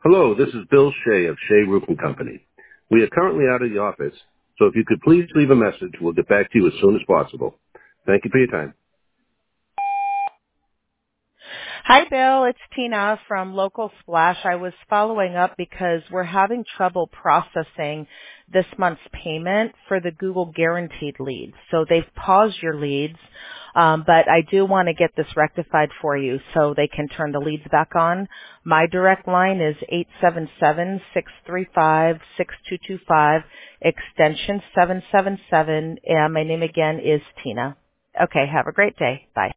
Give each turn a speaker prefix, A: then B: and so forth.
A: Hello, this is Bill Shea of Shea Roofing Company. We are currently out of the office, so if you could please leave a message, we'll get back to you as soon as possible. Thank you for your time.
B: Hi, Bill. It's Tina from Local Splash. I was following up because we're having trouble processing this month's payment for the Google Guaranteed leads. So they've paused your leads, but I do want to get this rectified for you so they can turn the leads back on. My direct line is 877-635-6225, extension 777, and my name again is Tina. Okay, have a great day. Bye.